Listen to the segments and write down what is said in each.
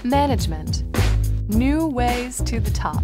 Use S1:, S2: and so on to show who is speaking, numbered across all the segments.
S1: Management. New ways to the top.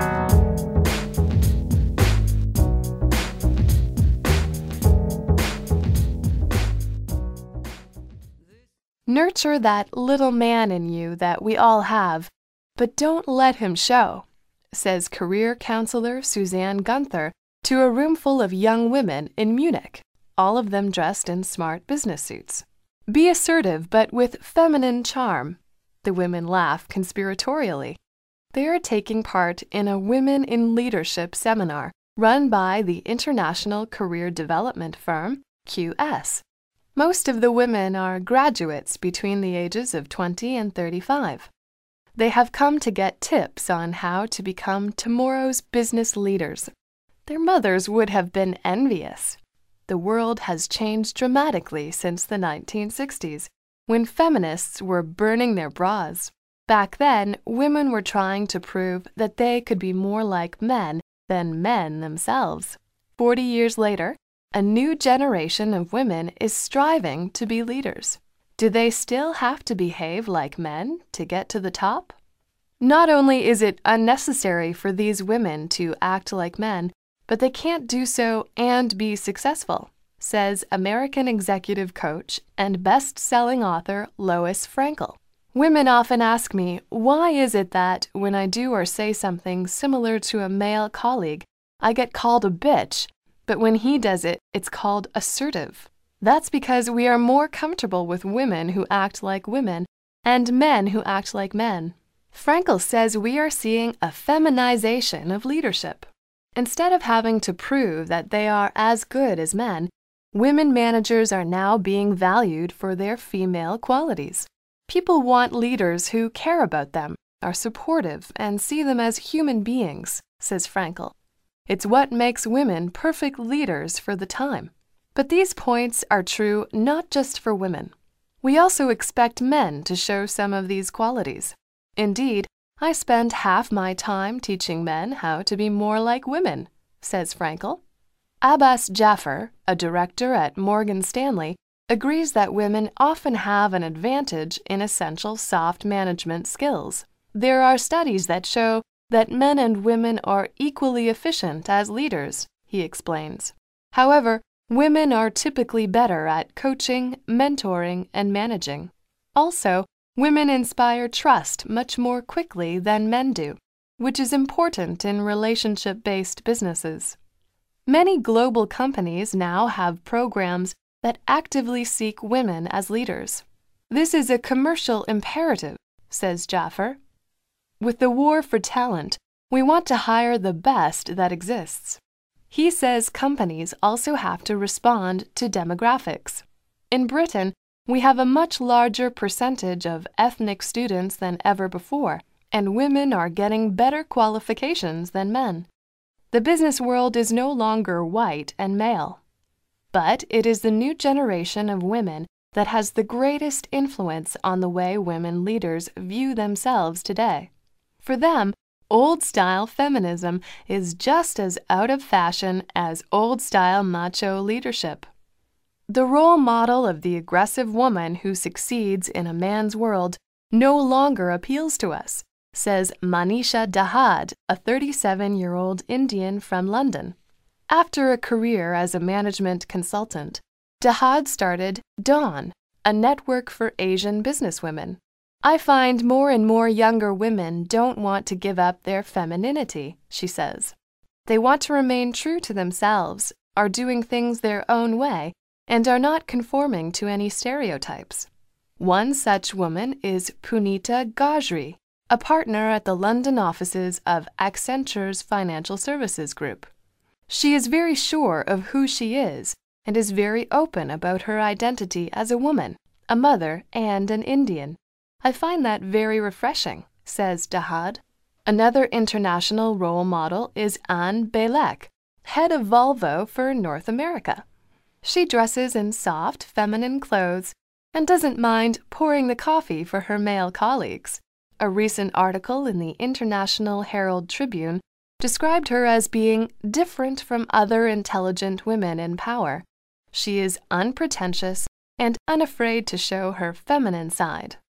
S1: Nurture that little man in you that we all have, but don't let him show, says career counselor Suzanne Gunther to a room full of young women in Munich, all of them dressed in smart business suits. Be assertive but with feminine charm. The women laugh conspiratorially. They are taking part in a Women in Leadership seminar run by the international career development firm QS. Most of the women are graduates between the ages of 20 and 35. They have come to get tips on how to become tomorrow's business leaders. Their mothers would have been envious. The world has changed dramatically since the 1960s, when feminists were burning their bras. Back then, women were trying to prove that they could be more like men than men themselves. 40 years later, a new generation of women is striving to be leaders. Do they still have to behave like men to get to the top? Not only is it unnecessary for these women to act like men, but they can't do so and be successful, says American executive coach and best-selling author Lois Frankel. Women often ask me, why is it that when I do or say something similar to a male colleague, I get called a bitch, but when he does it, it's called assertive? That's because we are more comfortable with women who act like women and men who act like men. Frankel says we are seeing a feminization of leadership. Instead of having to prove that they are as good as men, women managers are now being valued for their female qualities. People want leaders who care about them, are supportive, and see them as human beings, says Frankel. It's what makes women perfect leaders for the time. But these points are true not just for women. We also expect men to show some of these qualities. Indeed, I spend half my time teaching men how to be more like women, says Frankel. Abbas Jaffer, a director at Morgan Stanley, agrees that women often have an advantage in essential soft management skills. There are studies that show that men and women are equally efficient as leaders, he explains. However, women are typically better at coaching, mentoring, and managing. Also, women inspire trust much more quickly than men do, which is important in relationship-based businesses. Many global companies now have programs that actively seek women as leaders. This is a commercial imperative, says Jaffer. With the war for talent, we want to hire the best that exists. He says companies also have to respond to demographics. In Britain, we have a much larger percentage of ethnic students than ever before, and women are getting better qualifications than men. The business world is no longer white and male. But it is the new generation of women that has the greatest influence on the way women leaders view themselves today. For them, old-style feminism is just as out of fashion as old-style macho leadership. The role model of the aggressive woman who succeeds in a man's world no longer appeals to us, says Manisha Dahad, a 37-year-old Indian from London. After a career as a management consultant, Dahad started Dawn, a network for Asian businesswomen. I find more and more younger women don't want to give up their femininity, she says. They want to remain true to themselves, are doing things their own way, and are not conforming to any stereotypes. One such woman is Punita Gajri, a partner at the London offices of Accenture's Financial Services Group. She is very sure of who she is and is very open about her identity as a woman, a mother, and an Indian. I find that very refreshing, says Dahad. Another international role model is Anne Belek, head of Volvo for North America. She dresses in soft, feminine clothes and doesn't mind pouring the coffee for her male colleagues. A recent article in the International Herald Tribune described her as being different from other intelligent women in power. She is unpretentious and unafraid to show her feminine side.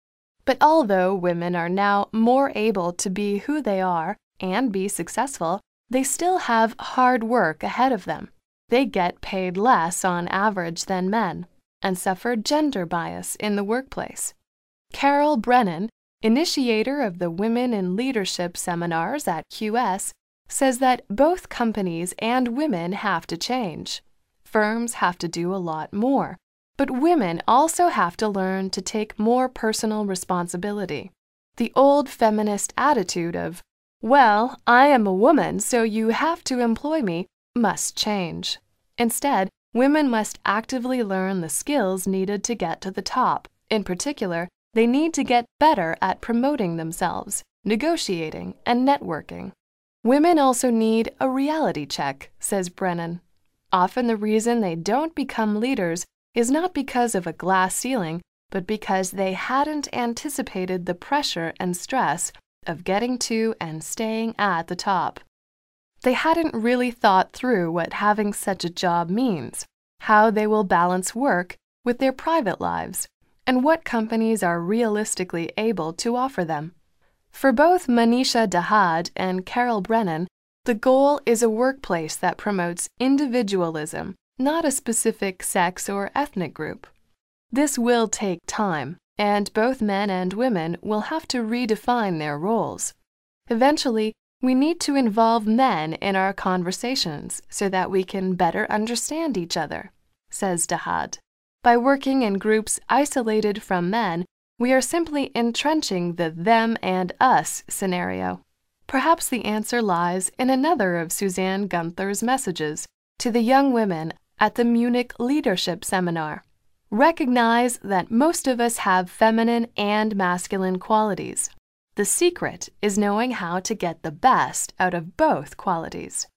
S1: But although women are now more able to be who they are and be successful, they still have hard work ahead of them. They get paid less on average than men and suffer gender bias in the workplace. Carol Brennan, initiator of the Women in Leadership seminars at QS, says that both companies and women have to change. Firms have to do a lot more, but women also have to learn to take more personal responsibility. The old feminist attitude of, "Well, I am a woman, so you have to employ me," must change. Instead, women must actively learn the skills needed to get to the top. In particular, they need to get better at promoting themselves, negotiating, and networking. Women also need a reality check, says Brennan. Often the reason they don't become leaders is not because of a glass ceiling, but because they hadn't anticipated the pressure and stress of getting to and staying at the top. They hadn't really thought through what having such a job means, how they will balance work with their private lives, and what companies are realistically able to offer them. For both Manisha Dahad and Carol Brennan, the goal is a workplace that promotes individualism, not a specific sex or ethnic group. This will take time, and both men and women will have to redefine their roles. Eventually, we need to involve men in our conversations so that we can better understand each other, says Dahad. By working in groups isolated from men, we are simply entrenching the them and us scenario. Perhaps the answer lies in another of Suzanne Gunther's messages to the young women at the Munich Leadership Seminar. Recognize that most of us have feminine and masculine qualities. The secret is knowing how to get the best out of both qualities.